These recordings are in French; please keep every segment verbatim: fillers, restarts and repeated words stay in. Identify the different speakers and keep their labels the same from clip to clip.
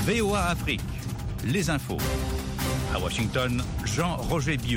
Speaker 1: V O A Afrique, les infos. À Washington, Jean-Roger Bion.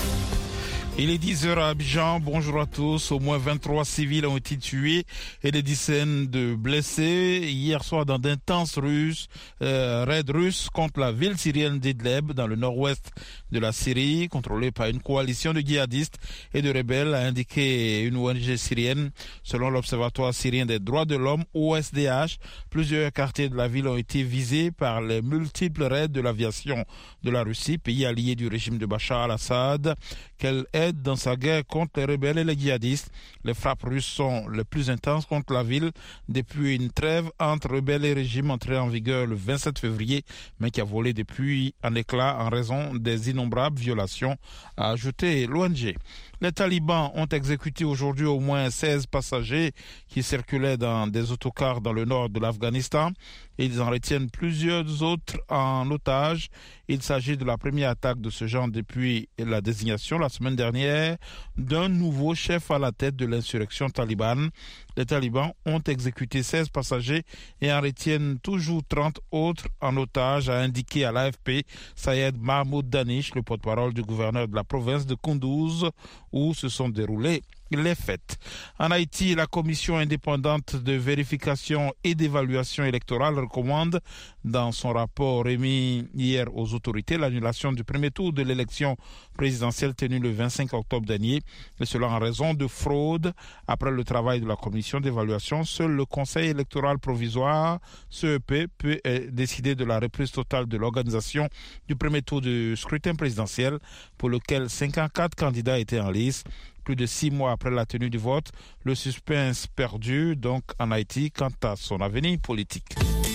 Speaker 2: Il est dix heures à Abidjan. Bonjour à tous. Au moins vingt-trois civils ont été tués et des dizaines de blessés hier soir dans d'intenses russes, euh, raids russes contre la ville syrienne d'Idlib dans le nord-ouest de la Syrie, contrôlée par une coalition de djihadistes et de rebelles, a indiqué une O N G syrienne. Selon l'Observatoire syrien des droits de l'homme, O S D H, plusieurs quartiers de la ville ont été visés par les multiples raids de l'aviation de la Russie, pays allié du régime de Bachar al-Assad, qu'elle aide dans sa guerre contre les rebelles et les djihadistes. Les frappes russes sont les plus intenses contre la ville depuis une trêve entre rebelles et régime entrée en vigueur le vingt-sept février, mais qui a volé depuis en éclats en raison des innombrables violations, a ajouté l'O N G. Les talibans ont exécuté aujourd'hui au moins seize passagers qui circulaient dans des autocars dans le nord de l'Afghanistan. Ils en retiennent plusieurs autres en otage. Il s'agit de la première attaque de ce genre depuis la désignation la semaine dernière d'un nouveau chef à la tête de l'insurrection talibane. Les talibans ont exécuté seize passagers et en retiennent toujours trente autres en otage, a indiqué à l'A F P Sayed Mahmoud Danish, le porte-parole du gouverneur de la province de Kunduz, où se sont déroulés les faits. En Haïti, la commission indépendante de vérification et d'évaluation électorale recommande dans son rapport remis hier aux autorités l'annulation du premier tour de l'élection présidentielle tenue le vingt-cinq octobre dernier, et cela en raison de fraude. Après le travail de la commission d'évaluation, seul le Conseil électoral provisoire, C E P, peut décider de la reprise totale de l'organisation du premier tour du scrutin présidentiel pour lequel cinquante-quatre candidats étaient en lice. Plus de six mois après la tenue du vote, le suspense perdu donc en Haïti quant à son avenir politique.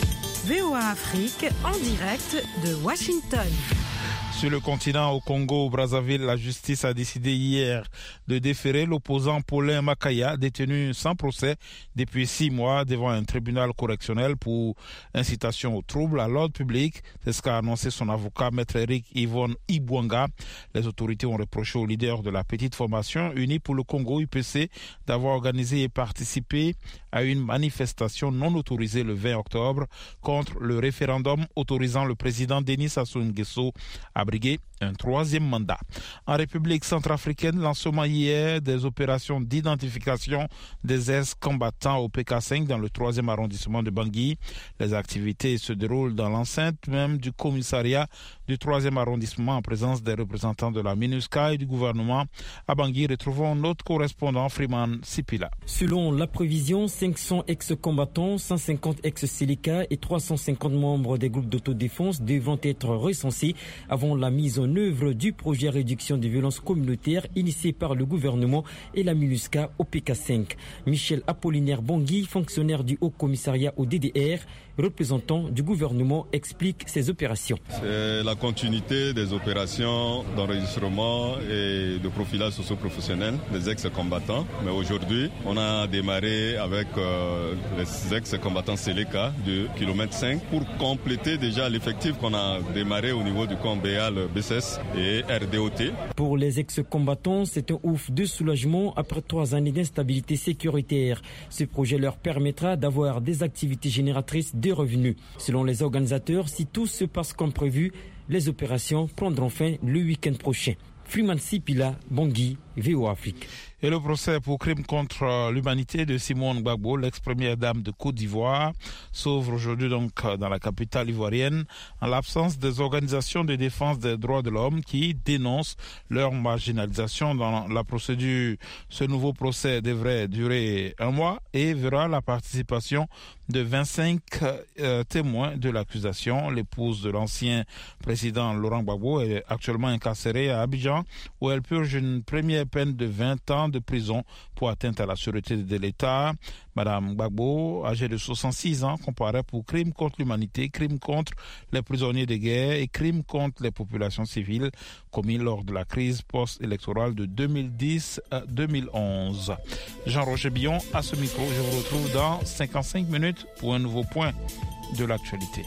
Speaker 3: V O A Afrique en direct de Washington.
Speaker 2: Sur le continent, au Congo, au Brazzaville, la justice a décidé hier de déférer l'opposant Paulin Makaya, détenu sans procès depuis six mois devant un tribunal correctionnel pour incitation au trouble à l'ordre public. C'est ce qu'a annoncé son avocat, maître Eric Yvonne Ibwanga. Les autorités ont reproché au leader de la petite formation Unie pour le Congo, U P C, d'avoir organisé et participé à une manifestation non autorisée le vingt octobre contre le référendum autorisant le président Denis Sassou Nguesso à briguer un troisième mandat. En République centrafricaine, lancement hier des opérations d'identification des ex-combattants au P K cinq dans le troisième arrondissement de Bangui. Les activités se déroulent dans l'enceinte même du commissariat du troisième arrondissement en présence des représentants de la MINUSCA et du gouvernement. À Bangui, retrouvons notre correspondant Freeman Sipila.
Speaker 4: Selon la prévision, cinq cents ex-combattants, cent cinquante ex-Séléka et trois cent cinquante membres des groupes d'autodéfense devront être recensés avant la mise en œuvre du projet réduction des violences communautaires initié par le gouvernement et la MINUSCA au P K cinq. Michel Apollinaire Bangui, fonctionnaire du Haut Commissariat au D D R, représentant du gouvernement, explique ces opérations.
Speaker 5: C'est la continuité des opérations d'enregistrement et de profilage socio-professionnel des ex-combattants. Mais aujourd'hui, on a démarré avec euh, les ex-combattants Séléka de kilomètre cinq pour compléter déjà l'effectif qu'on a démarré au niveau du camp Béal, B C S et R D O T.
Speaker 4: Pour les ex-combattants, c'est un ouf de soulagement après trois années d'instabilité sécuritaire. Ce projet leur permettra d'avoir des activités génératrices de revenus. Selon les organisateurs, si tout se passe comme prévu, les opérations prendront fin le week-end prochain. Freeman Sipila, Bangui, V O A Afrique.
Speaker 2: Et le procès pour crime contre l'humanité de Simone Gbagbo, l'ex-première dame de Côte d'Ivoire, s'ouvre aujourd'hui donc dans la capitale ivoirienne en l'absence des organisations de défense des droits de l'homme qui dénoncent leur marginalisation dans la procédure. Ce nouveau procès devrait durer un mois et verra la participation de vingt-cinq euh, témoins de l'accusation. L'épouse de l'ancien président Laurent Gbagbo est actuellement incarcérée à Abidjan où elle purge une première peine de vingt ans de prison pour atteinte à la sûreté de l'État. Madame Gbagbo, âgée de soixante-six ans, comparaît pour crimes contre l'humanité, crimes contre les prisonniers de guerre et crimes contre les populations civiles commis lors de la crise post-électorale de deux mille dix à deux mille onze. Jean-Roger Bion à ce micro. Je vous retrouve dans cinquante-cinq minutes pour un nouveau point de l'actualité.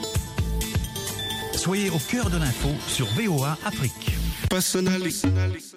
Speaker 1: Soyez au cœur de l'info sur V O A Afrique.
Speaker 6: Personally.